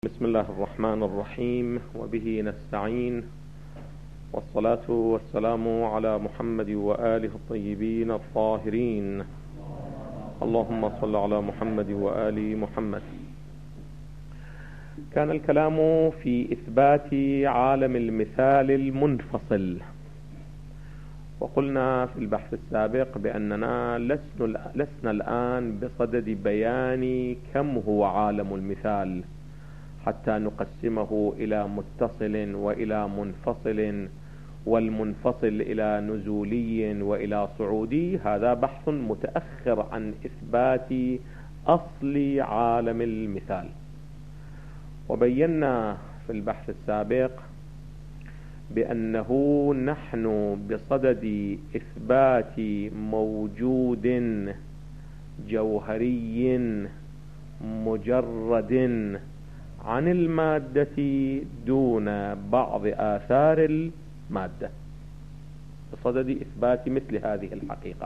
بسم الله الرحمن الرحيم، وبه نستعين، والصلاة والسلام على محمد وآله الطيبين الطاهرين. اللهم صل على محمد وآل محمد. كان الكلام في إثبات عالم المثال المنفصل، وقلنا في البحث السابق بأننا لسنا الآن بصدد بيان كم هو عالم المثال حتى نقسمه إلى متصل وإلى منفصل، والمنفصل إلى نزولي وإلى صعودي. هذا بحث متأخر عن إثبات أصل عالم المثال. وبينا في البحث السابق بأنه نحن بصدد إثبات موجود جوهري مجرد عن المادة دون بعض آثار المادة، بصدد إثبات مثل هذه الحقيقة.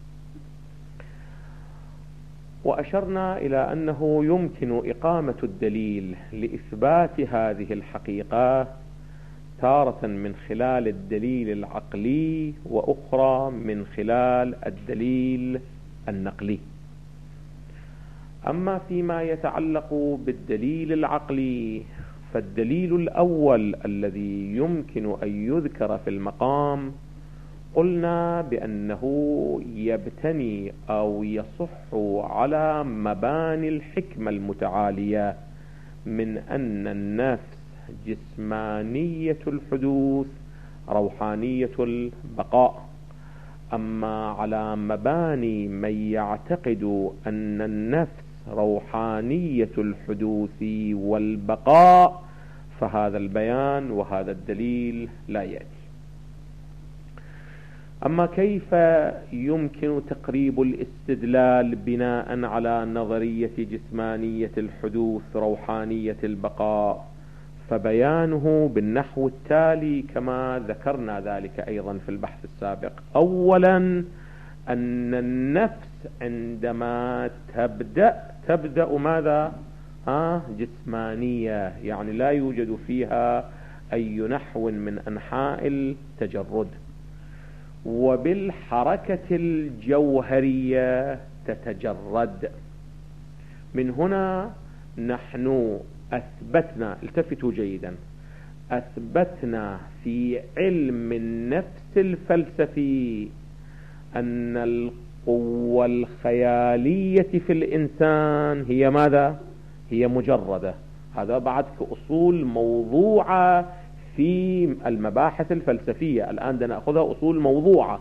وأشرنا إلى أنه يمكن إقامة الدليل لإثبات هذه الحقيقة تارة من خلال الدليل العقلي، وأخرى من خلال الدليل النقلي. أما فيما يتعلق بالدليل العقلي، فالدليل الأول الذي يمكن أن يذكر في المقام قلنا بأنه يبتني أو يصح على مباني الحكمة المتعالية من أن النفس جسمانية الحدوث روحانية البقاء. أما على مباني من يعتقد أن النفس روحانية الحدوث والبقاء فهذا البيان وهذا الدليل لا يأتي. أما كيف يمكن تقريب الاستدلال بناء على نظرية جسمانية الحدوث روحانية البقاء، فبيانه بالنحو التالي كما ذكرنا ذلك أيضا في البحث السابق. أولا، أن النفس عندما تبدأ ماذا؟ جسمانية، يعني لا يوجد فيها أي نحو من أنحاء التجرد، وبالحركة الجوهرية تتجرد. من هنا نحن أثبتنا، التفتوا جيدا، أثبتنا في علم النفس الفلسفي أن القوة الخيالية في الإنسان هي ماذا؟ هي مجردة. هذا بعد كأصول موضوعة في المباحث الفلسفية، الآن نأخذها أصول موضوعة.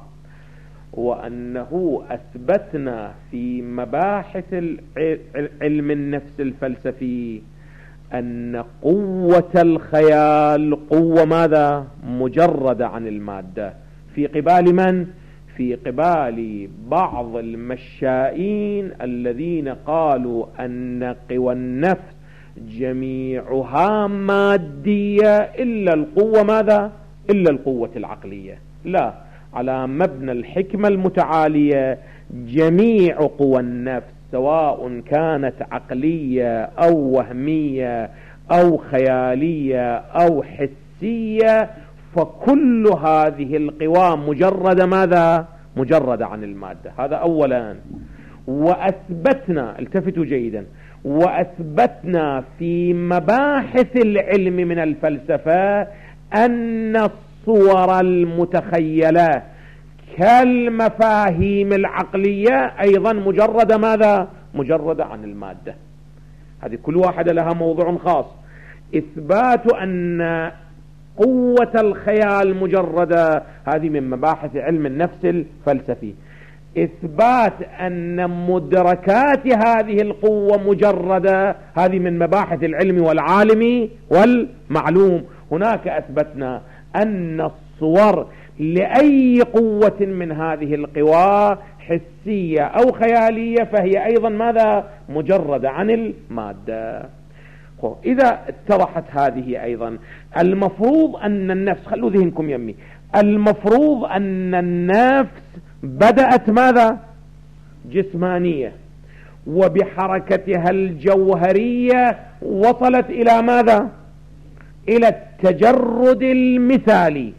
وأنه أثبتنا في مباحث علم النفس الفلسفي أن قوة الخيال قوة ماذا؟ مجردة عن المادة. في قبال من؟ في قبال بعض المشائين الذين قالوا أن قوى النفس جميعها مادية إلا القوة ماذا؟ إلا القوة العقلية. لا، على مبنى الحكمة المتعالية جميع قوى النفس سواء كانت عقلية أو وهمية أو خيالية أو حسية، فكل هذه القوى مجردة ماذا؟ مجردة عن المادة. هذا أولا. وأثبتنا، التفتوا جيدا، وأثبتنا في مباحث العلم من الفلسفة أن الصور المتخيلة كالمفاهيم العقلية أيضا مجردة ماذا؟ مجردة عن المادة. هذه كل واحدة لها موضوع خاص. إثبات أن قوة الخيال مجردة هذه من مباحث علم النفس الفلسفي. إثبات أن مدركات هذه القوة مجردة هذه من مباحث العلم والعالم والمعلوم. هناك أثبتنا أن الصور لأي قوة من هذه القوى حسية أو خيالية فهي أيضا ماذا؟ مجردة عن المادة. إذا اتضحت هذه أيضا، المفروض أن النفس، خلوا ذهنكم يمي، المفروض أن النفس بدأت ماذا؟ جسمانية، وبحركتها الجوهرية وصلت إلى ماذا؟ إلى التجرد المثالي.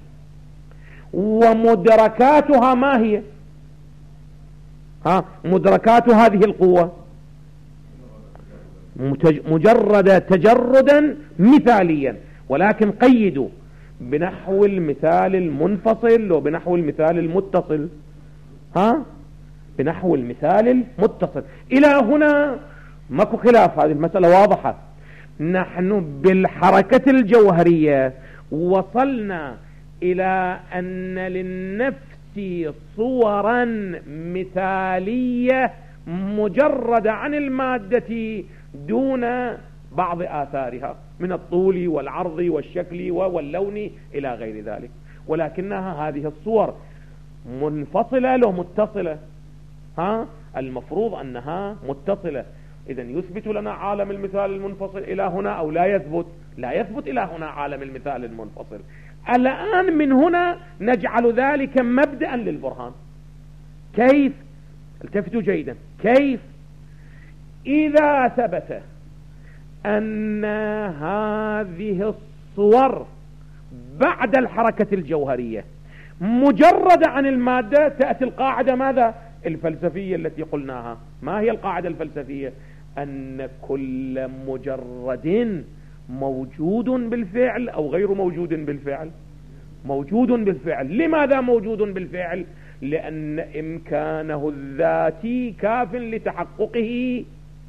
ومدركاتها ما هي؟ مدركات هذه القوة مجرد تجردا مثاليا، ولكن قيدوا بنحو المثال المنفصل وبنحو المثال المتصل. بنحو المثال المتصل. إلى هنا ماكو خلاف، هذه المسألة واضحة. نحن بالحركة الجوهرية وصلنا إلى أن للنفس صورا مثالية مجردة عن المادة دون بعض آثارها من الطول والعرض والشكل واللون إلى غير ذلك، ولكنها هذه الصور منفصلة لو متصلة. المفروض أنها متصلة. إذن يثبت لنا عالم المثال المنفصل إلى هنا أو لا يثبت؟ لا يثبت إلى هنا عالم المثال المنفصل. الآن من هنا نجعل ذلك مبدأ للبرهان. كيف؟ التفتوا جيدا. كيف؟ إذا ثبت أن هذه الصور بعد الحركة الجوهرية مجردة عن المادة، تأتي القاعدة ماذا؟ الفلسفية التي قلناها. ما هي القاعدة الفلسفية؟ أن كل مجرد موجود بالفعل أو غير موجود بالفعل؟ موجود بالفعل. لماذا موجود بالفعل؟ لأن إمكانه الذاتي كاف لتحققه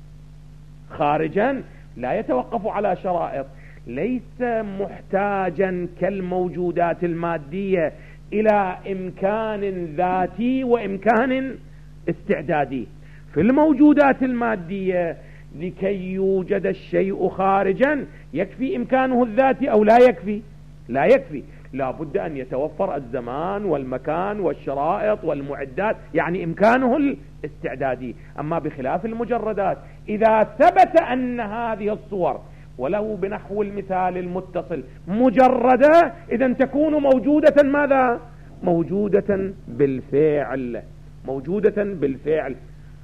خارجا، لا يتوقف على شرائط، ليس محتاجا كالموجودات المادية إلى إمكان ذاتي وإمكان استعدادي. في الموجودات المادية لكي يوجد الشيء خارجا يكفي إمكانه الذاتي أو لا يكفي؟ لا يكفي، لا بد أن يتوفر الزمان والمكان والشرائط والمعدات، يعني إمكانه الاستعدادي. أما بخلاف المجردات، إذا ثبت أن هذه الصور ولو بنحو المثال المتصل مجردة، إذن تكون موجودة ماذا؟ موجودة بالفعل. موجودة بالفعل.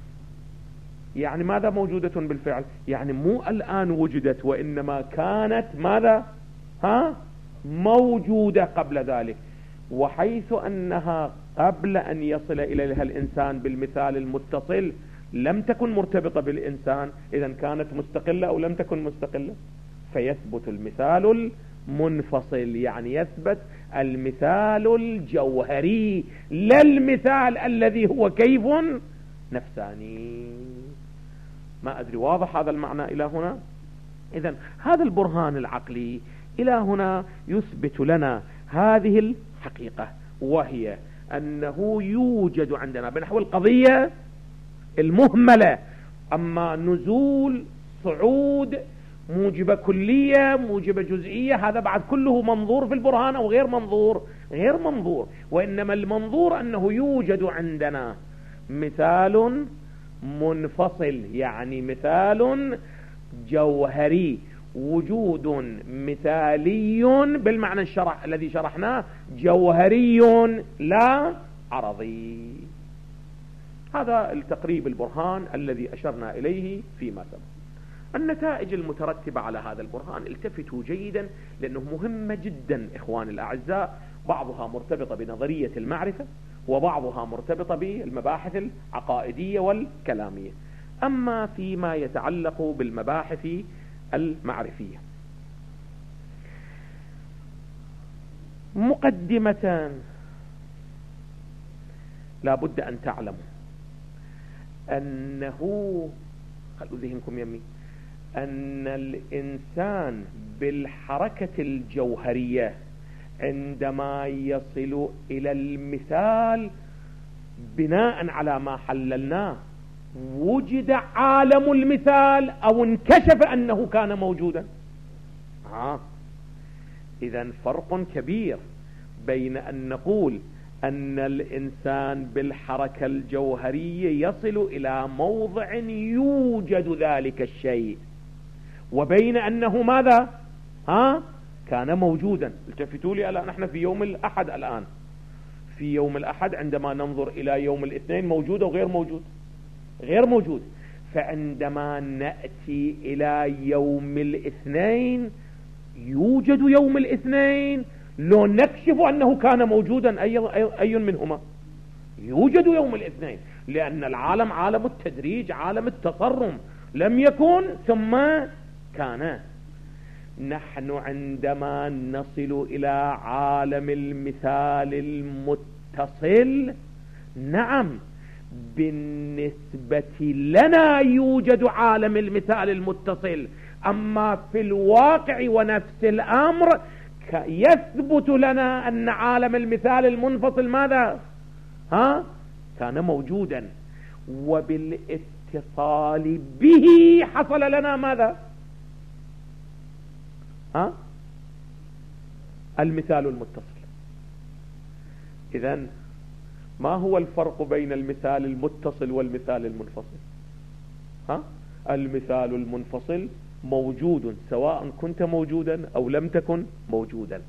يعني ماذا موجودة بالفعل؟ يعني مو الآن وجدت، وإنما كانت ماذا؟ موجودة قبل ذلك. وحيث أنها قبل أن يصل إليها الإنسان بالمثال المتصل لم تكن مرتبطة بالإنسان، إذن كانت مستقلة أو لم تكن مستقلة، فيثبت المثال المنفصل. يعني يثبت المثال الجوهري، لا المثال الذي هو كيف نفساني. ما أدري واضح هذا المعنى إلى هنا؟ إذن هذا البرهان العقلي إلى هنا يثبت لنا هذه الحقيقة، وهي أنه يوجد عندنا بنحو القضية المهملة. أما نزول، صعود، موجبة كلية، موجبة جزئية، هذا بعد كله منظور في البرهان أو غير منظور؟ غير منظور. وإنما المنظور أنه يوجد عندنا مثال منفصل، يعني مثال جوهري، وجود مثالي بالمعنى الذي شرحناه، جوهري لا عرضي. هذا التقريب البرهان الذي أشرنا إليه فيما سبق. النتائج المترتبة على هذا البرهان التفتوا جيدا، لأنه مهمة جدا إخواني الأعزاء. بعضها مرتبطة بنظرية المعرفة، وبعضها مرتبطة بالمباحث العقائدية والكلامية. أما فيما يتعلق بالمباحث المعرفية، مقدمة لا بد أن تعلموا أنه، خلوا ذهنكم يمي، أن الإنسان بالحركة الجوهرية عندما يصل إلى المثال بناء على ما حللناه وجد عالم المثال أو انكشف أنه كان موجودا. إذن فرق كبير بين أن نقول أن الإنسان بالحركة الجوهرية يصل إلى موضع يوجد ذلك الشيء، وبين أنه ماذا؟ كان موجودا. التفتوا لي الآن، نحن في يوم الأحد الآن، في يوم الأحد عندما ننظر إلى يوم الاثنين موجود أو غير موجود؟ غير موجود. فعندما نأتي إلى يوم الاثنين يوجد يوم الاثنين، لو نكشف أنه كان موجودا أي منهما؟ يوجد يوم الاثنين، لأن العالم عالم التدريج، عالم التصرم، لم يكن ثم كان. نحن عندما نصل إلى عالم المثال المتصل، نعم بالنسبة لنا يوجد عالم المثال المتصل، أما في الواقع ونفس الأمر يثبت لنا أن عالم المثال المنفصل ماذا؟ كان موجودا، وبالاتصال به حصل لنا ماذا؟ المثال المتصل. إذن ما هو الفرق بين المثال المتصل والمثال المنفصل؟ المثال المنفصل موجود سواء كنت موجودا أو لم تكن موجودا،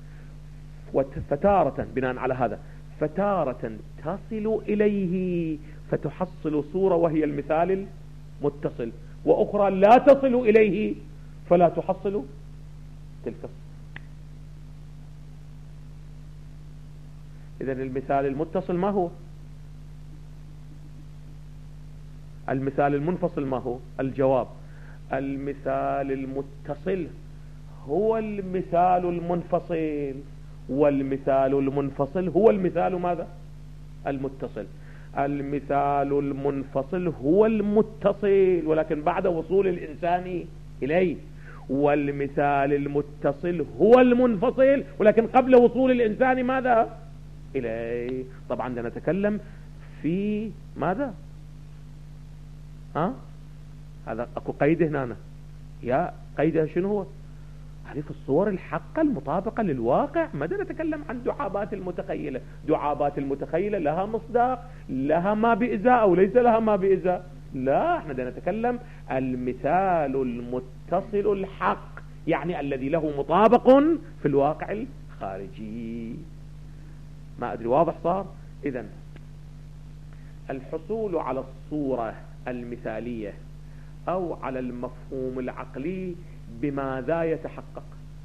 فتارة بناء على هذا فتارة تصل إليه فتحصل صورة وهي المثال المتصل، وأخرى لا تصل إليه فلا تحصل تلك الصورة. إذن المثال المتصل ما هو؟ المثال المنفصل ما هو؟ الجواب: المثال المتصل هو المثال المنفصل، والمثال المنفصل هو المثال ماذا؟ المتصل. المثال المنفصل هو المتصل ولكن بعد وصول الإنسان إليه، والمثال المتصل هو المنفصل ولكن قبل وصول الإنسان ماذا؟ إليه. طبعا نتكلم في ماذا؟ هذا أكو قيد هنا، يا قيدها شنو هو؟ تعريف الصور الحقة المطابقة للواقع. ماذا نتكلم عن دعابات المتخيلة؟ دعابات المتخيلة لها مصداق، لها ما بإزاء أو ليس لها ما بإزاء؟ لا، احنا نتكلم المثال المتصل الحق، يعني الذي له مطابق في الواقع الخارجي. ما أدري واضح صار؟ إذن الحصول على الصورة المثالية أو على المفهوم العقلي بماذا يتحقق؟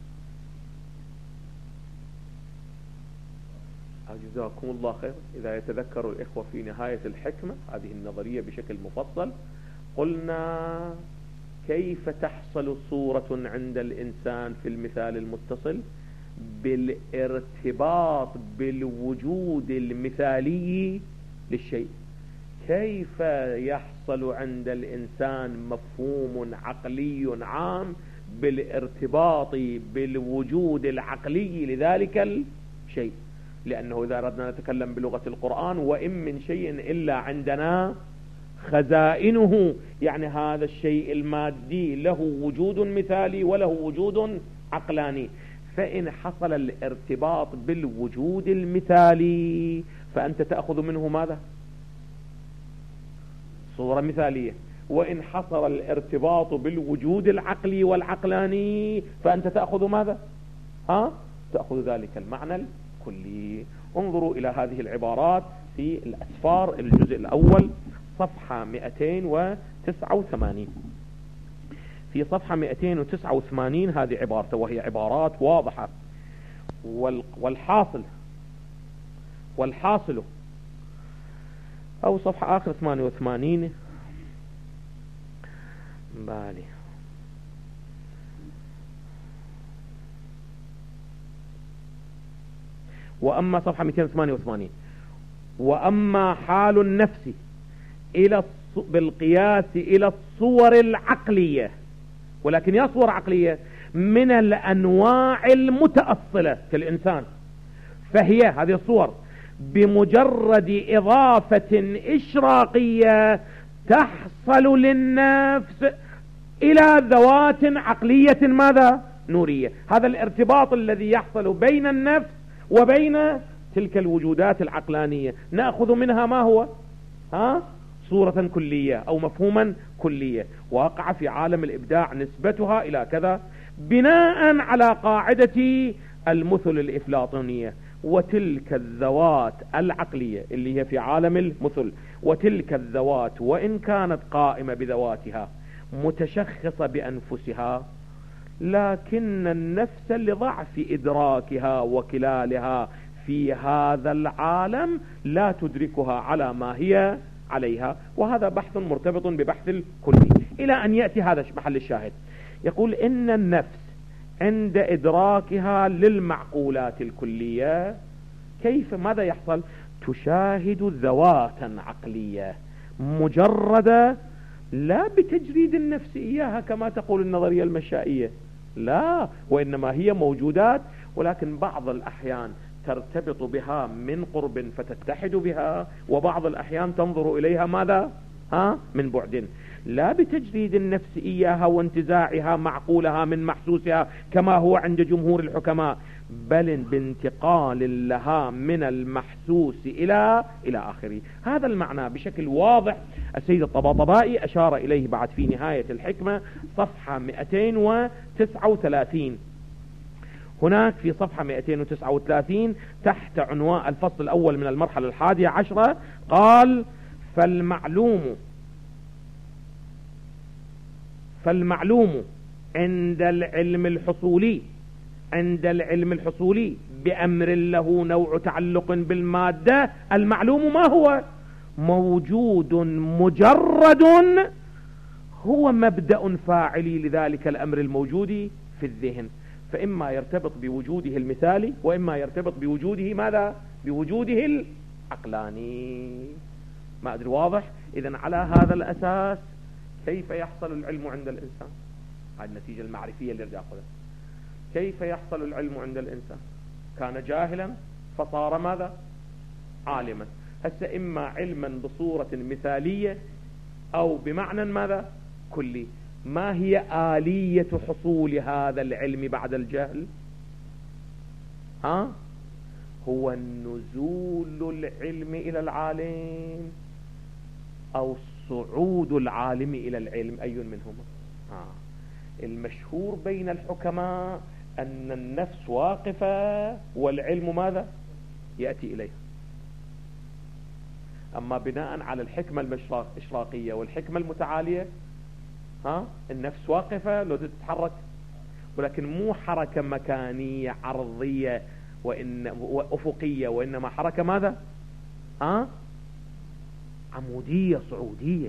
جزاكم الله خير. إذا يتذكر الإخوة في نهاية الحكمة هذه النظرية بشكل مفصل، قلنا كيف تحصل صورة عند الإنسان في المثال المتصل؟ بالارتباط بالوجود المثالي للشيء. كيف يحصل عند الإنسان مفهوم عقلي عام؟ بالارتباط بالوجود العقلي لذلك الشيء. لأنه إذا أردنا نتكلم بلغة القرآن: وإن من شيء إلا عندنا خزائنه، يعني هذا الشيء المادي له وجود مثالي وله وجود عقلاني. فإن حصل الارتباط بالوجود المثالي فأنت تأخذ منه ماذا؟ صورة مثالية. وإن حصل الارتباط بالوجود العقلي والعقلاني فأنت تأخذ ماذا؟ تأخذ ذلك المعنى الكلي. انظروا إلى هذه العبارات في الأسفار الجزء الأول صفحة 289. في صفحة 289 هذه عبارته، وهي عبارات واضحة. والحاصل أو صفحة آخر 88 بالي. وأما صفحة 288: وأما حال النفس بالقياس إلى الصور العقلية، ولكن يا صور عقلية من الأنواع المتأصلة كالإنسان، فهي هذه الصور بمجرد إضافة إشراقية تحصل للنفس إلى ذوات عقلية ماذا؟ نورية. هذا الارتباط الذي يحصل بين النفس وبين تلك الوجودات العقلانية نأخذ منها ما هو؟ صورة كلية أو مفهوما كلية. واقع في عالم الإبداع نسبتها إلى كذا بناء على قاعدة المثل الإفلاطونية. وتلك الذوات العقلية اللي هي في عالم المثل، وتلك الذوات وإن كانت قائمة بذواتها متشخصة بأنفسها، لكن النفس لضعف إدراكها وكلالها في هذا العالم لا تدركها على ما هي عليها. وهذا بحث مرتبط ببحث الكلي إلى أن يأتي هذا محل الشاهد. يقول إن النفس عند إدراكها للمعقولات الكلية كيف ماذا يحصل؟ تشاهد ذواتا عقلية مجردة، لا بتجريد النفس إياها كما تقول النظرية المشائية، لا، وإنما هي موجودات، ولكن بعض الأحيان ترتبط بها من قرب فتتحد بها، وبعض الأحيان تنظر إليها ماذا؟ من بعد، لا بتجريد النفس إياها وانتزاعها معقولها من محسوسها كما هو عند جمهور الحكماء، بل بانتقال لها من المحسوس إلى آخره. هذا المعنى بشكل واضح السيد الطباطبائي أشار إليه بعد في نهاية الحكمة صفحة 239. هناك في صفحة 239 تحت عنوان الفصل الأول من المرحلة 11 قال: فالمعلوم عند العلم الحصولي بأمر له نوع تعلق بالمادة، المعلوم ما هو؟ موجود مجرد هو مبدأ فاعلي لذلك الأمر الموجود في الذهن، فإما يرتبط بوجوده المثالي وإما يرتبط بوجوده ماذا؟ بوجوده العقلاني. ما أدري واضح؟ إذن على هذا الأساس كيف يحصل العلم عند الإنسان؟ هذه النتيجة المعرفية اللي أرجع أقولها. كيف يحصل العلم عند الإنسان؟ كان جاهلا فصار ماذا؟ عالما. هسه إما علما بصورة مثالية أو بمعنى ماذا؟ كلي. ما هي آلية حصول هذا العلم بعد الجهل؟ هو النزول العلم إلى العالم أو صعود العالم إلى العلم، أي منهما؟ المشهور بين الحكماء أن النفس واقفة والعلم ماذا؟ يأتي إليها. أما بناء على الحكمة الإشراقية والحكمة المتعالية النفس واقفة لو تتحرك، ولكن مو حركة مكانية عرضية وأفقية، وإنما حركة ماذا؟ عمودية صعودية.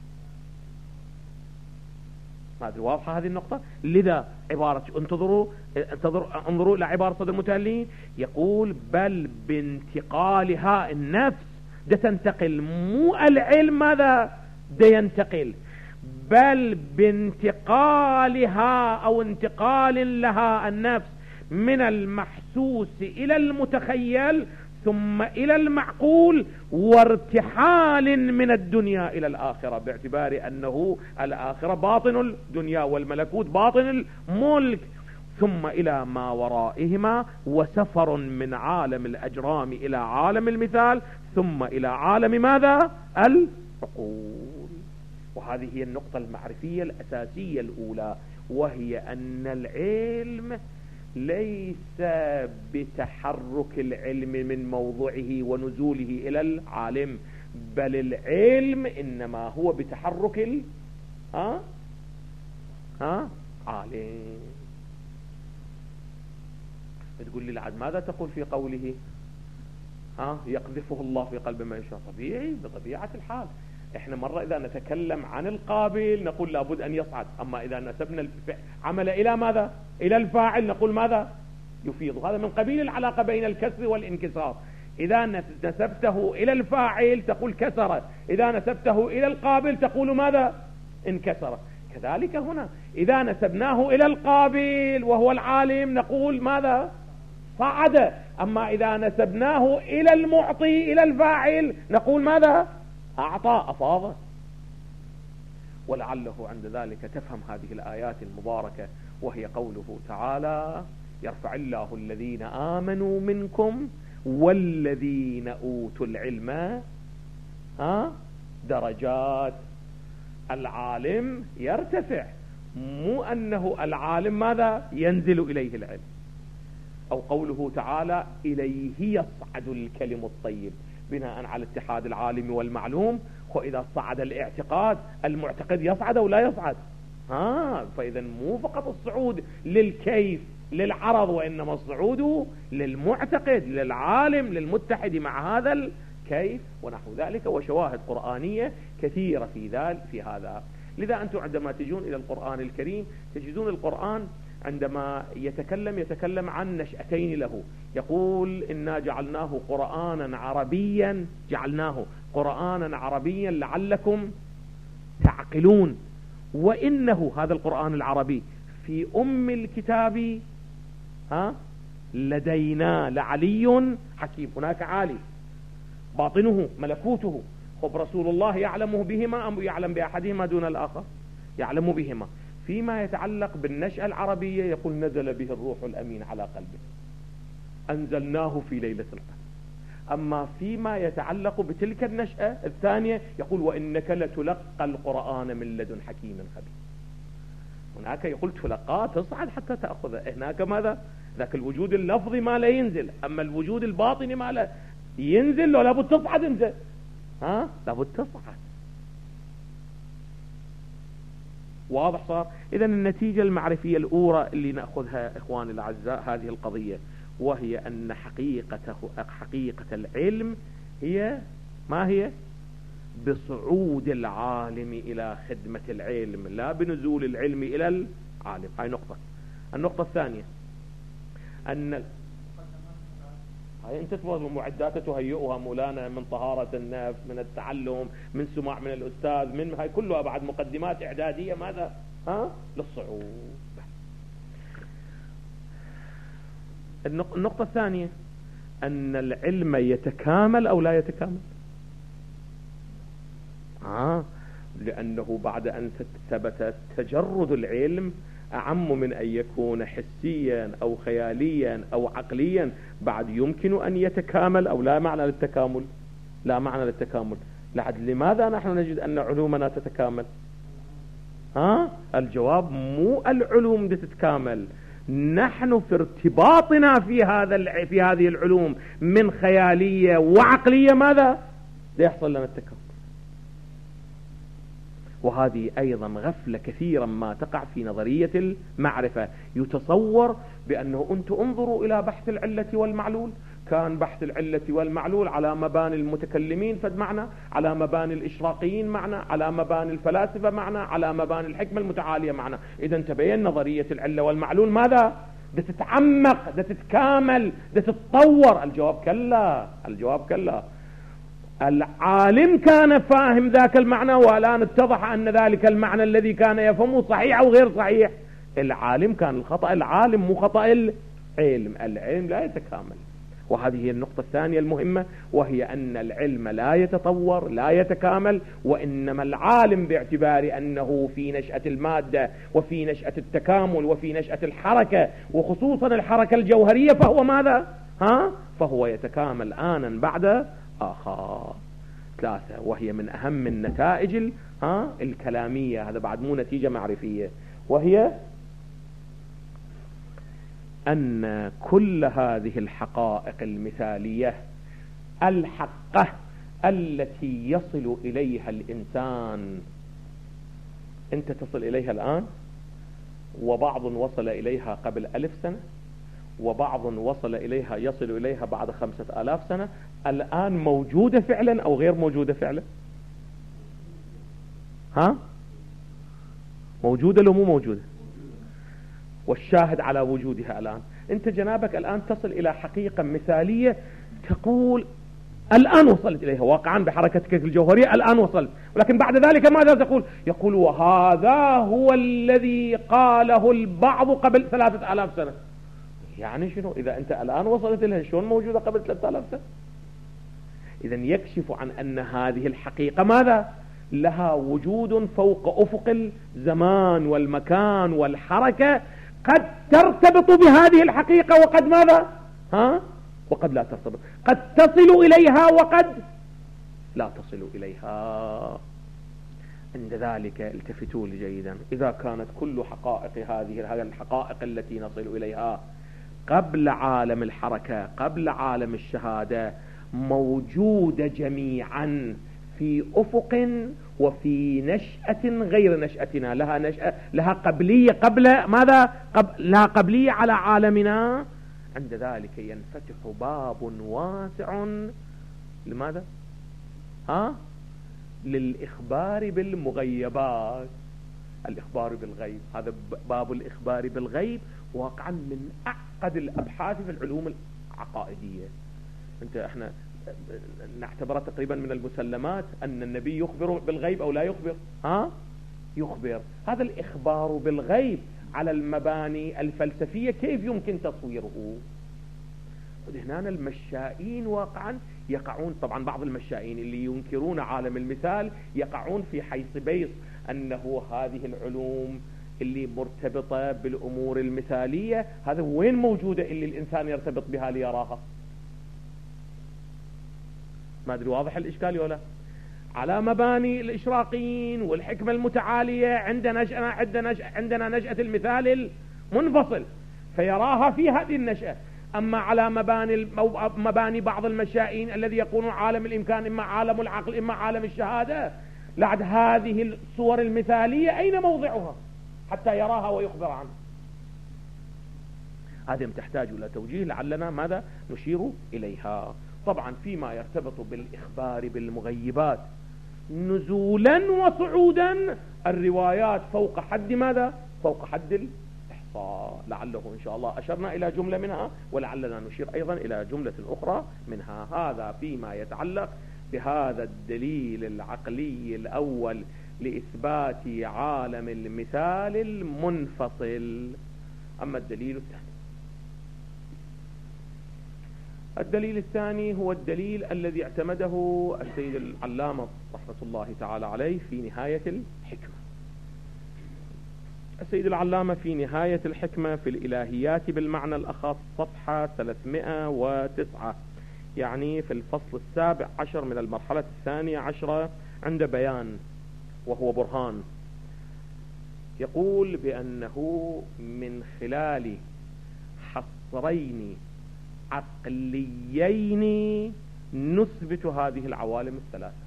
ما أدري واضحة هذه النقطة؟ لذا عبارة انظروا إلى عبارة صدر المتألين، يقول: بل بانتقالها النفس ده تنتقل، مو العلم ماذا ده ينتقل، بل بانتقالها أو انتقال لها النفس من المحسوس إلى المتخيل ثم إلى المعقول، وارتحال من الدنيا إلى الآخرة، باعتبار أنه الآخرة باطن الدنيا والملكوت باطن الملك، ثم إلى ما ورائهما، وسفر من عالم الأجرام إلى عالم المثال، ثم إلى عالم ماذا؟ العقول. وهذه هي النقطة المعرفية الأساسية الأولى، وهي أن العلم ليس بتحرك العلم من موضعه ونزوله إلى العالم، بل العلم إنما هو بتحرك عالم. تقول لي العد ماذا تقول في قوله يقذفه الله في قلب من يشاء؟ طبيعي، بطبيعة الحال. احنا مرة اذا نتكلم عن القابل نقول لابد ان يصعد، اما اذا نسبنا العمل الى ماذا؟ الى الفاعل نقول ماذا؟ يفيض. هذا من قبيل العلاقة بين الكسر والانكسار. اذا نسبته الى الفاعل تقول كسر، اذا نسبته الى القابل تقول ماذا؟ انكسر. كذلك هنا اذا نسبناه الى القابل وهو العالم نقول ماذا؟ صعد. اما اذا نسبناه الى المعطي الى الفاعل نقول ماذا؟ أعطى، أفاض. ولعله عند ذلك تفهم هذه الآيات المباركة، وهي قوله تعالى: يرفع الله الذين آمنوا منكم والذين أوتوا العلم درجات. العالم يرتفع، مو أنه العالم ماذا؟ ينزل إليه العلم. أو قوله تعالى إليه يصعد الكلم الطيب بناء على اتحاد العالم والمعلوم. وإذا صعد الاعتقاد، المعتقد يصعد أو لا يصعد؟ فإذا مو فقط الصعود للكيف للعرض، وإنما الصعود للمعتقد للعالم للمتحد مع هذا الكيف ونحو ذلك. وشواهد قرآنية كثيرة في هذا. لذا أنتم عندما تجون إلى القرآن الكريم تجدون القرآن عندما يتكلم عن نشأتين له، يقول إنا جعلناه قرآنا عربيا لعلكم تعقلون. وإنه هذا القرآن العربي في أم الكتاب لدينا لعلي حكيم. هناك عالي باطنه ملكوته. خب رسول الله يعلمه بهما أم يعلم بأحدهما دون الآخر؟ يعلم بهما. فيما يتعلق بالنشأة العربية يقول نزل به الروح الأمين على قلبه، أنزلناه في ليلة القدر. أما فيما يتعلق بتلك النشأة الثانية يقول وإنك لتلقى القرآن من لدن حكيم خبير. هناك يقول تلقى تصعد حتى تأخذه. هناك ماذا؟ ذاك الوجود اللفظي ما لا ينزل، أما الوجود الباطني ما لا ينزل، ولا بد تصعد انت. لابد تصعد. واضح صار؟ إذن النتيجة المعرفية الأولى اللي نأخذها إخواني الأعزاء هذه القضية، وهي أن حقيقة العلم هي ما هي؟ بصعود العالم إلى خدمة العلم، لا بنزول العلم إلى العالم. هاي نقطة. النقطة الثانية أن هاي أنت تفضل معدات تهيئها مولانا من طهارة النفس، من التعلم، من سماع من الأستاذ، من هاي كلها بعد مقدمات إعدادية ماذا؟ للصعود. النقطة الثانية أن العلم يتكامل أو لا يتكامل؟ لأنه بعد أن ثبت تجرد العلم أعم من أن يكون حسيا أو خياليا أو عقليا، بعد يمكن أن يتكامل أو لا معنى للتكامل؟ لا معنى للتكامل. لماذا نحن نجد أن علومنا تتكامل؟ الجواب مو العلوم تتكامل، نحن في ارتباطنا في هذه العلوم من خيالية وعقلية ماذا؟ يحصل لنا التكامل. وهذه أيضا غفلة كثيرا ما تقع في نظرية المعرفة. يتصور بأنه أنتم انظروا إلى بحث العلة والمعلول، كان بحث العلة والمعلول على مباني المتكلمين فد معنى، على مباني الإشراقيين معنى، على مباني الفلاسفة معنى، على مباني الحكمة المتعالية معنى. إذا تبين نظرية العلة والمعلول ماذا؟ ده تتعمق، ده تتكامل، ده تتطور. الجواب كلا. العالم كان فاهم ذاك المعنى، والآن اتضح أن ذلك المعنى الذي كان يفهمه صحيح أو غير صحيح. العالم كان الخطأ العالم مو خطأ العلم لا يتكامل. وهذه هي النقطة الثانية المهمة، وهي أن العلم لا يتطور لا يتكامل، وإنما العالم باعتبار أنه في نشأة المادة وفي نشأة التكامل وفي نشأة الحركة، وخصوصا الحركة الجوهرية، فهو ماذا؟ فهو يتكامل آنا بعد آخر. ثلاثة، وهي من أهم النتائج الكلامية، هذا بعد مو نتيجة معرفية، وهي أن كل هذه الحقائق المثالية الحقة التي يصل إليها الإنسان، أنت تصل إليها الآن، وبعض وصل إليها قبل 1000 سنة، وبعض يصل إليها بعد 5000 سنة، الآن موجودة فعلا أو غير موجودة فعلا؟ موجودة لو مو موجودة؟ والشاهد على وجودها الآن، أنت جنابك الآن تصل إلى حقيقة مثالية تقول الآن وصلت إليها واقعا بحركتك الجوهرية، الآن وصلت. ولكن بعد ذلك ماذا تقول؟ يقول وهذا هو الذي قاله البعض قبل 3000 سنة. يعني شنو؟ إذا أنت الآن وصلت إليها شلون موجودة قبل 3000 سنة؟ إذن يكشف عن أن هذه الحقيقة ماذا؟ لها وجود فوق أفق الزمان والمكان والحركة، قد ترتبط بهذه الحقيقة وقد ماذا؟ وقد لا ترتبط، قد تصل إليها وقد لا تصل إليها. عند ذلك التفتوا لي جيدا، إذا كانت كل حقائق هذه الحقائق التي نصل إليها قبل عالم الحركة قبل عالم الشهادة موجودة جميعا في أفق وفي نشأة غير نشأتنا، لها نشأة، لها قبلية قبل ماذا؟ لها قبلية على عالمنا. عند ذلك ينفتح باب واسع لماذا؟ للإخبار بالمغيبات. الإخبار بالغيب، هذا باب الإخبار بالغيب واقعا من أعقد الأبحاث في العلوم العقائدية. احنا نعتبر تقريبا من المسلمات أن النبي يخبر بالغيب أو لا يخبر. يخبر. هذا الإخبار بالغيب على المباني الفلسفية كيف يمكن تصويره؟ هنا المشائين واقعا يقعون، طبعا بعض المشائين اللي ينكرون عالم المثال يقعون في حيث بيص أنه هذه العلوم اللي مرتبطة بالأمور المثالية هذا وين موجودة اللي الإنسان يرتبط بها ليراها؟ ما أدري واضح الإشكال ولا؟ على مباني الإشراقيين والحكمة المتعالية عندنا نشأة المثال المنفصل فيراها في هذه النشأة. أما على مباني بعض المشائين الذي يقولون عالم الإمكان إما عالم العقل إما عالم الشهادة، لعد هذه الصور المثالية أين موضعها حتى يراها ويخبر عنها؟ هذه تحتاج إلى توجيه لعلنا ماذا نشير إليها. طبعا فيما يرتبط بالإخبار بالمغيبات نزولا وصعودا الروايات فوق حد ماذا؟ فوق حد الإحصاء. لعله إن شاء الله أشرنا إلى جملة منها ولعلنا نشير أيضا إلى جملة أخرى منها. هذا فيما يتعلق بهذا الدليل العقلي الأول لإثبات عالم المثال المنفصل. أما الدليل الثاني هو الدليل الذي اعتمده السيد العلامة رحمة الله تعالى عليه في نهاية الحكمة. السيد العلامة في نهاية الحكمة في الإلهيات بالمعنى الأخص صفحة 309 يعني في الفصل 17 من المرحلة 12 عند بيان وهو برهان، يقول بأنه من خلال حصرين عقليين نثبت هذه العوالم الثلاثة.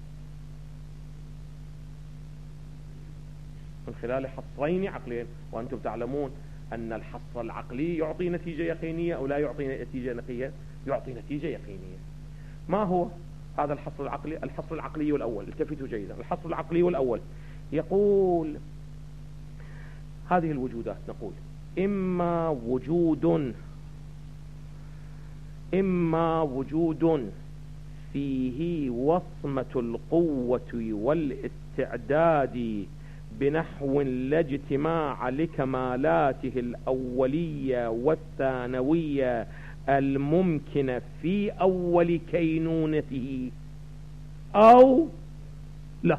من خلال حصرين عقليين، وأنتم تعلمون أن الحصر العقلي يعطي نتيجة يقينية أو لا يعطي نتيجة نقية؟ يعطي نتيجة يقينية. ما هو هذا الحصر العقلي؟ الحصر العقلي الأول، التفتوا جيدا، الحصر العقلي الأول يقول هذه الوجودات نقول إما وجود فيه وصمة القوة والاستعداد بنحو لا اجتماع لكمالاته الأولية والثانوية الممكنة في أول كينونته أو لا.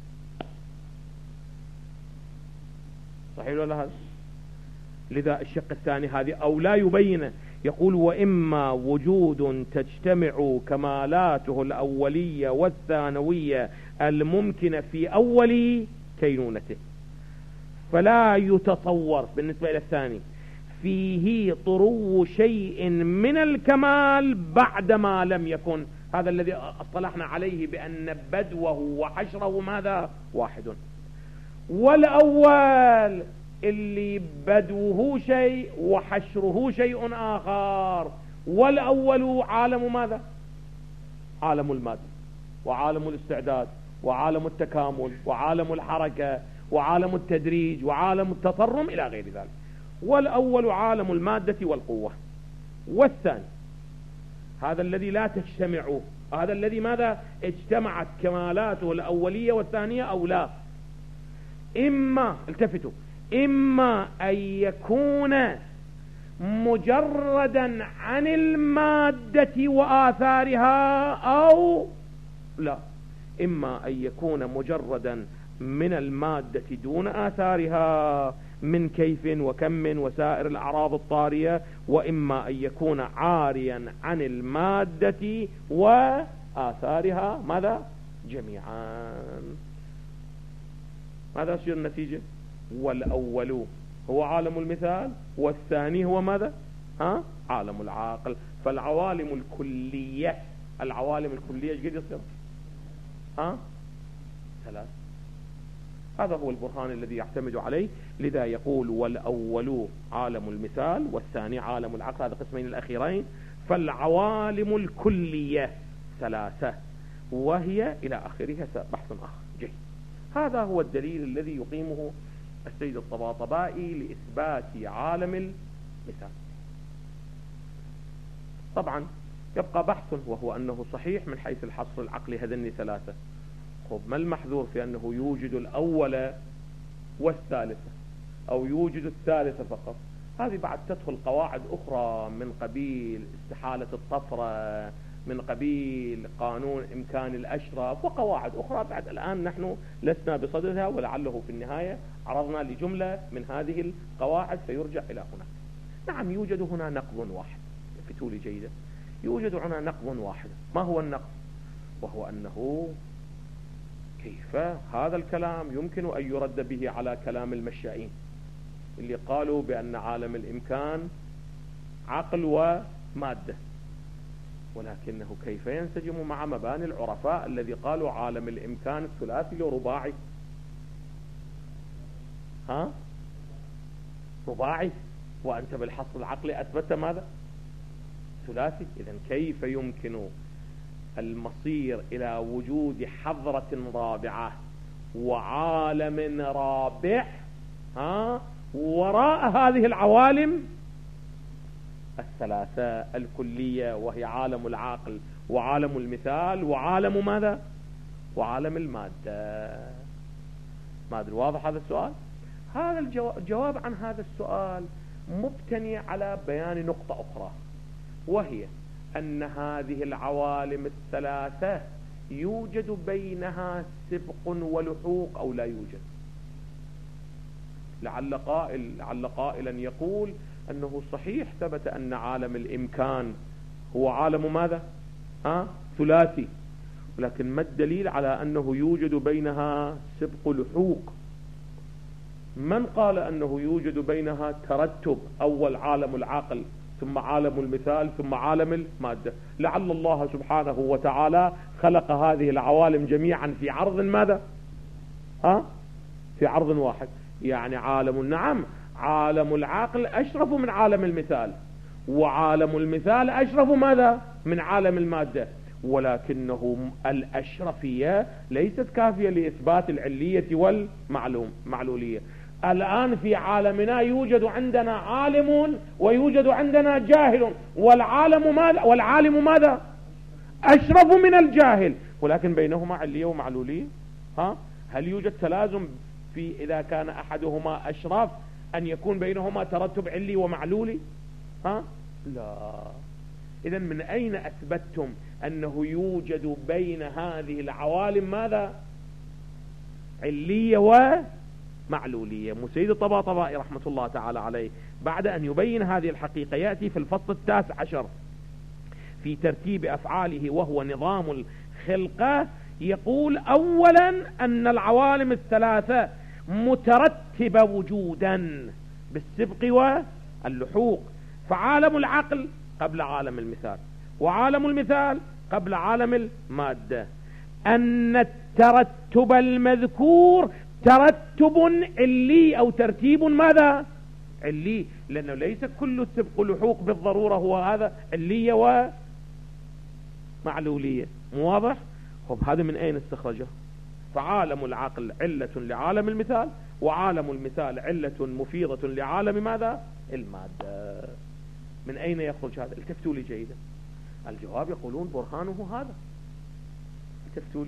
صحيح ولا هذا؟ لذا الشق الثاني هذه أو لا يبين، يقول وإما وجود تجتمع كمالاته الأولية والثانوية الممكنة في أول كينونته، فلا يتصور بالنسبة إلى الثاني فيه طرو شيء من الكمال بعدما لم يكن. هذا الذي اصطلحنا عليه بأن بدوه وحشره ماذا؟ واحد. والأول اللي بدوه شيء وحشره شيء آخر. والأول عالم ماذا؟ عالم المادة وعالم الاستعداد وعالم التكامل وعالم الحركة وعالم التدريج وعالم التصرم إلى غير ذلك. والأول عالم المادة والقوة. والثاني هذا الذي لا تجتمع، هذا الذي ماذا؟ اجتمعت كمالاته الأولية والثانية أو لا. إما التفتوا، إما أن يكون مجردا عن المادة وآثارها أو لا. إما أن يكون مجردا من المادة دون آثارها من كيف وكم وسائر الأعراض الطارية، وإما أن يكون عاريا عن المادة وآثارها ماذا؟ جميعا. ماذا تصير النتيجة؟ والأول هو عالم المثال والثاني هو ماذا؟ عالم العاقل. فالعوالم الكلية، العوالم الكلية ايش قد يصير؟ 3. هذا هو البرهان الذي يعتمد عليه. لذا يقول والأول عالم المثال والثاني عالم العقل، هذا قسمين الأخيرين. فالعوالم الكلية 3 وهي إلى آخرها بحث آخر. جيد. هذا هو الدليل الذي يقيمه السيد الطباطبائي لإثبات عالم المثال. طبعا يبقى بحث، وهو أنه صحيح من حيث الحصر العقلي هذني 3. خب ما المحذور في أنه يوجد الأول والثالثة أو يوجد الثالثة فقط؟ هذه بعد تدخل قواعد أخرى من قبيل استحالة الطفرة، من قبيل قانون إمكان الأشرف، وقواعد أخرى بعد الآن نحن لسنا بصددها، ولعله في النهاية عرضنا لجملة من هذه القواعد فيرجع إلى هناك. نعم يوجد هنا نقض واحد، فتوا لي جيدا، يوجد هنا نقض واحد. ما هو النقض؟ وهو أنه كيف هذا الكلام يمكن أن يرد به على كلام المشائين اللي قالوا بأن عالم الإمكان عقل ومادة، ولكنه كيف ينسجم مع مباني العرفاء الذي قالوا عالم الإمكان ثلاثي ورباعي؟ رباعي، وأنت بالحصر العقلي أثبت ماذا؟ ثلاثي. إذن كيف يمكن المصير إلى وجود حضرة رابعة وعالم رابع وراء هذه العوالم 3 الكلية، وهي عالم العقل وعالم المثال وعالم ماذا؟ وعالم المادة. ما أدري واضح هذا السؤال؟ هذا الجواب عن هذا السؤال مبتني على بيان نقطة أخرى، وهي أن هذه العوالم 3 يوجد بينها سبق ولحوق أو لا يوجد. لعل قائلا يقول أنه صحيح ثبت أن عالم الإمكان هو عالم ماذا؟ ثلاثي، ولكن ما الدليل على أنه يوجد بينها سبق لحوق؟ من قال أنه يوجد بينها ترتب، أول عالم العقل ثم عالم المثال ثم عالم المادة؟ لعل الله سبحانه وتعالى خلق هذه العوالم جميعا في عرض ماذا؟ في عرض واحد. يعني نعم عالم العقل أشرف من عالم المثال، وعالم المثال أشرف ماذا؟ من عالم المادة، ولكنه الأشرفية ليست كافية لإثبات العلية والمعلولية. الآن في عالمنا يوجد عندنا عالم ويوجد عندنا جاهل، والعالم ماذا؟ أشرف من الجاهل، ولكن بينهما علية ومعلولية. هل يوجد تلازم في إذا كان أحدهما أشرف أن يكون بينهما ترتب علي ومعلولي؟ لا. إذن من أين أثبتتم أنه يوجد بين هذه العوالم ماذا؟ علية ومعلولية. سيد الطباطبائي رحمة الله تعالى عليه بعد أن يبين هذه الحقيقة يأتي في الفصل 19 في ترتيب أفعاله وهو نظام الخلقة، يقول أولا أن العوالم 3 مترتبة وجودا بالسبق واللحوق، فعالم العقل قبل عالم المثال، وعالم المثال قبل عالم المادة. أن الترتب المذكور ترتب علي أو ترتيب ماذا؟ علي، لأنه ليس كل السبق لحوق بالضرورة هو هذا علية ومعلولية. واضح؟ هذا من أين استخرجه؟ فعالم العقل علة لعالم المثال، وعالم المثال علة مفيضة لعالم ماذا؟ المادة. من أين يخرج هذا؟ التفتوا لي جيدا. الجواب يقولون برهانه هذا. التفتوا لي.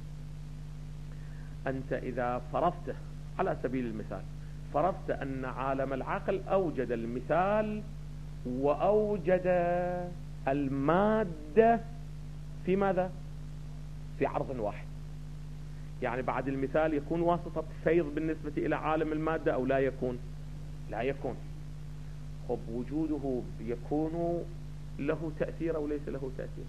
أنت إذا فرضت على سبيل المثال فرضت أن عالم العقل أوجد المثال وأوجد المادة في ماذا؟ في عرض واحد، يعني بعد المثال يكون واسطة فيض بالنسبة إلى عالم المادة أو لا يكون؟ لا يكون. وجوده يكون له تأثير أو ليس له تأثير؟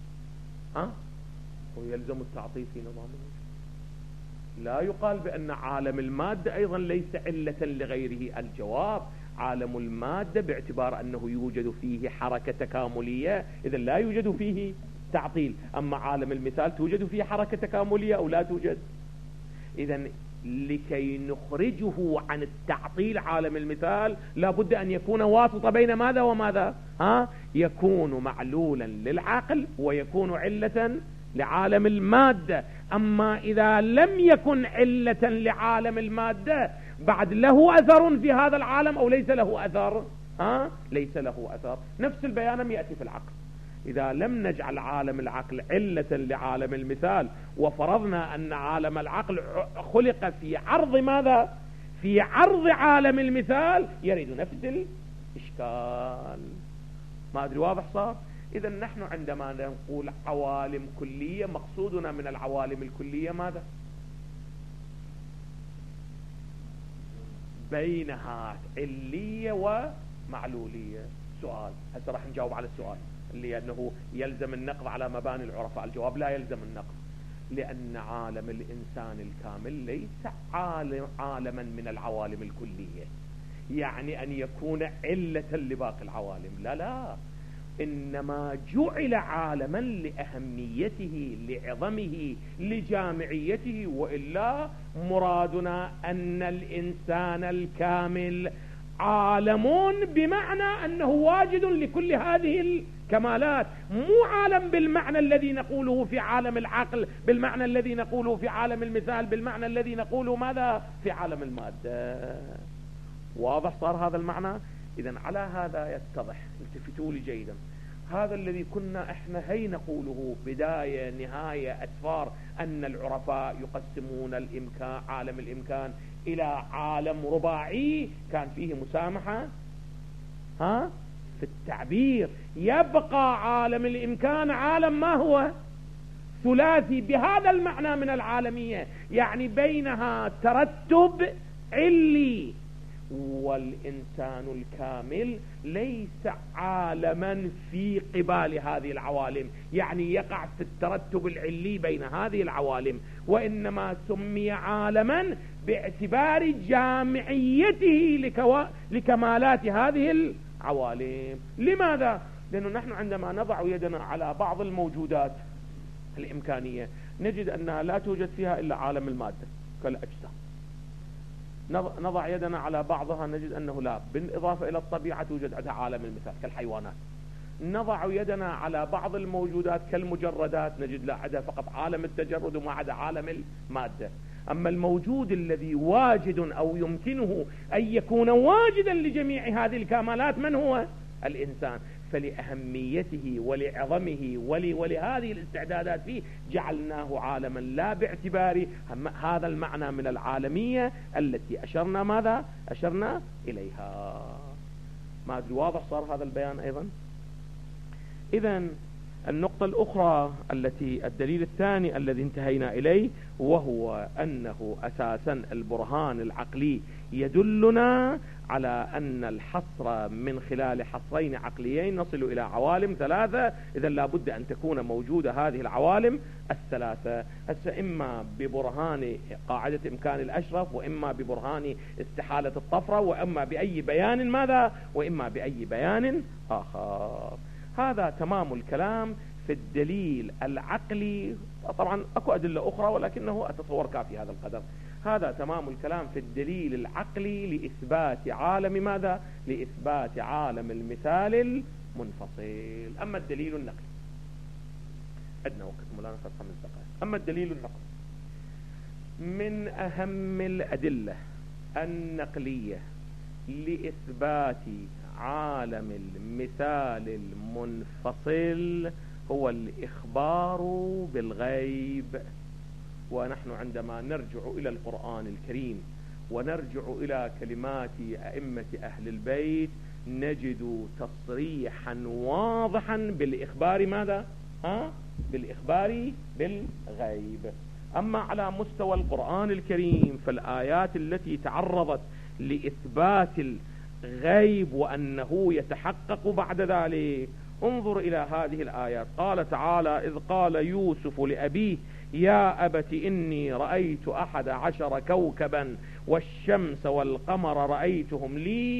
ويلزم التعطيل في نظام الوجود. لا يقال بأن عالم المادة أيضا ليس علة لغيره. الجواب عالم المادة باعتبار أنه يوجد فيه حركة تكاملية، إذا لا يوجد فيه تعطيل. أما عالم المثال توجد فيه حركة تكاملية أو لا توجد؟ إذا لكي نخرجه عن التعطيل عالم المثال لابد أن يكون واسطة بين ماذا وماذا؟ يكون معلولا للعقل ويكون علة لعالم المادة. أما إذا لم يكن علة لعالم المادة بعد له أثر في هذا العالم أو ليس له أثر؟ ليس له أثر. نفس البيان يأتي في العقل. إذا لم نجعل عالم العقل علة لعالم المثال وفرضنا أن عالم العقل خلق في عرض ماذا؟ في عرض عالم المثال، يريد نفس الإشكال. ما أدري واضح صار؟ إذا نحن عندما نقول عوالم كلية مقصودنا من العوالم الكلية ماذا؟ بينها علية ومعلولية. سؤال هسه راح نجاوب على السؤال اللي أنه يلزم النقد على مباني العرفاء. الجواب لا يلزم النقد، لأن عالم الإنسان الكامل ليس عالما من العوالم الكلية، يعني أن يكون علة لباقي العوالم، لا، إنما جعل عالما لأهميته لعظمه لجامعيته. وإلا مرادنا أن الإنسان الكامل عالم بمعنى أنه واجد لكل هذه الكمالات، مو عالم بالمعنى الذي نقوله في عالم العقل، بالمعنى الذي نقوله في عالم المثال، بالمعنى الذي نقوله ماذا في عالم المادة. واضح صار هذا المعنى؟ إذن على هذا يتضح، التفتوا لي جيدا، هذا الذي كنا احنا هي نقوله بداية نهاية أسفار أن العرفاء يقسمون الإمكان، عالم الإمكان إلى عالم رباعي كان فيه مسامحة في التعبير. يبقى عالم الإمكان عالم ما هو؟ ثلاثي بهذا المعنى من العالمية، يعني بينها ترتب علي. والإنسان الكامل ليس عالما في قبال هذه العوالم، يعني يقع في الترتب العلي بين هذه العوالم، وإنما سمي عالما باعتبار جامعيته لكمالات هذه العوالم. لماذا؟ لأنه نحن عندما نضع يدنا على بعض الموجودات الإمكانية نجد أنها لا توجد فيها إلا عالم المادة كالأجسام. نضع يدنا على بعضها نجد أنه لا، بالإضافة إلى الطبيعة توجد عندها عالم المثال كالحيوانات. نضع يدنا على بعض الموجودات كالمجردات نجد لا، عندها فقط عالم التجرد وما عدا عالم المادة. أما الموجود الذي واجد أو يمكنه أن يكون واجدا لجميع هذه الكمالات من هو؟ الإنسان. فلأهميته ولعظمه ولهذه الاستعدادات فيه جعلناه عالما، لا باعتبار هذا المعنى من العالمية التي أشرنا إليها. ما أدري واضح صار هذا البيان أيضا؟ إذن النقطة الأخرى التي الدليل الثاني الذي انتهينا إليه، وهو أنه أساسا البرهان العقلي يدلنا على أن الحصر من خلال حصرين عقليين نصل إلى عوالم ثلاثة. إذا لابد أن تكون موجودة هذه العوالم الثلاثة، إما ببرهان قاعدة إمكان الأشرف، وإما ببرهان استحالة الطفرة، وإما بأي بيان ماذا، وإما بأي بيان آخر. هذا تمام الكلام في الدليل العقلي. طبعا أكو أدلة أخرى ولكنه أتصور كافي هذا القدر. هذا تمام الكلام في الدليل العقلي لإثبات عالم ماذا؟ لإثبات عالم المثال المنفصل. أما الدليل النقلي عندنا وقت مولانا 5 دقائق. أما الدليل النقلي من أهم الأدلة النقلية لإثبات عالم المثال المنفصل هو الإخبار بالغيب. ونحن عندما نرجع إلى القرآن الكريم ونرجع إلى كلمات أئمة أهل البيت نجد تصريحا واضحا بالإخبار ماذا؟ بالإخبار بالغيب. أما على مستوى القرآن الكريم فالآيات التي تعرضت لإثبات الغيب وأنه يتحقق بعد ذلك، انظر إلى هذه الآيات. قال تعالى: إذ قال يوسف لأبيه يا أبت إني رأيت 11 كوكبا والشمس والقمر رأيتهم لي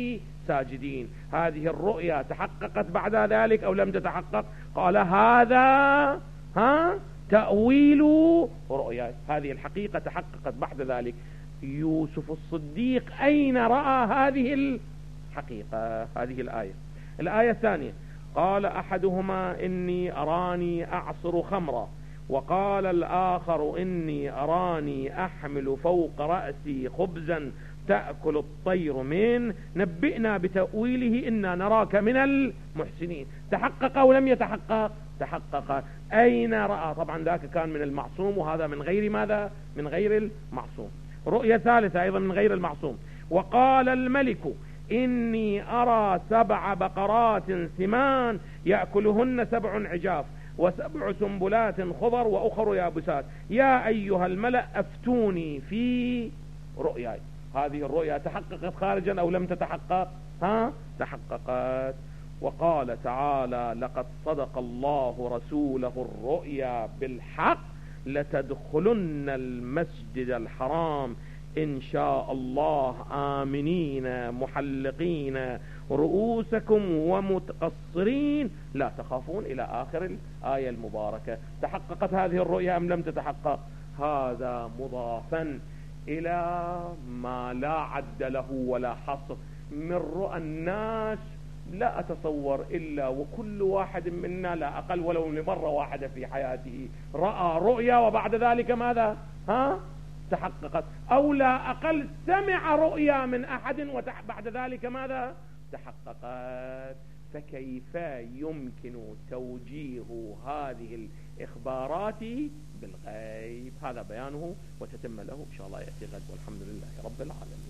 ساجدين. هذه الرؤيا تحققت بعد ذلك أو لم تتحقق؟ قال هذا تأويل رؤيا. هذه الحقيقة تحققت بعد ذلك. يوسف الصديق أين رأى هذه الحقيقة؟ هذه الآية الثانية: قال أحدهما إني أراني أعصر خمرا وقال الآخر إني أراني أحمل فوق رأسي خبزا تأكل الطير منه نبئنا بتأويله إنا نراك من المحسنين. تحقق أو لم يتحقق؟ تحقق. أين رأى؟ طبعا ذاك كان من المعصوم وهذا من غير ماذا؟ من غير المعصوم. رؤية ثالثة أيضا من غير المعصوم: وقال الملك إني أرى 7 بقرات سمان يأكلهن 7 عجاف و7 سنبلات خضر وأخر يابسات يا أيها الملأ أفتوني في رؤياي. هذه الرؤيا تحققت خارجا أو لم تتحقق؟ تحققت. وقال تعالى: لقد صدق الله رسوله الرؤيا بالحق لتدخلن المسجد الحرام إن شاء الله آمنين محلقين رؤوسكم ومتقصرين لا تخافون إلى آخر الآية المباركة. تحققت هذه الرؤيا أم لم تتحقق؟ هذا مضافا إلى ما لا عد له ولا حصر من رؤى الناس. لا أتصور إلا وكل واحد منا لا أقل ولو لمرة واحدة في حياته رأى رؤيا وبعد ذلك ماذا؟ تحققت، أو لا أقل سمع رؤيا من أحد وبعد ذلك ماذا؟ تحققت. فكيف يمكن توجيه هذه الإخبارات بالغيب؟ هذا بيانه وتتم له إن شاء الله يأتي غد، والحمد لله رب العالمين.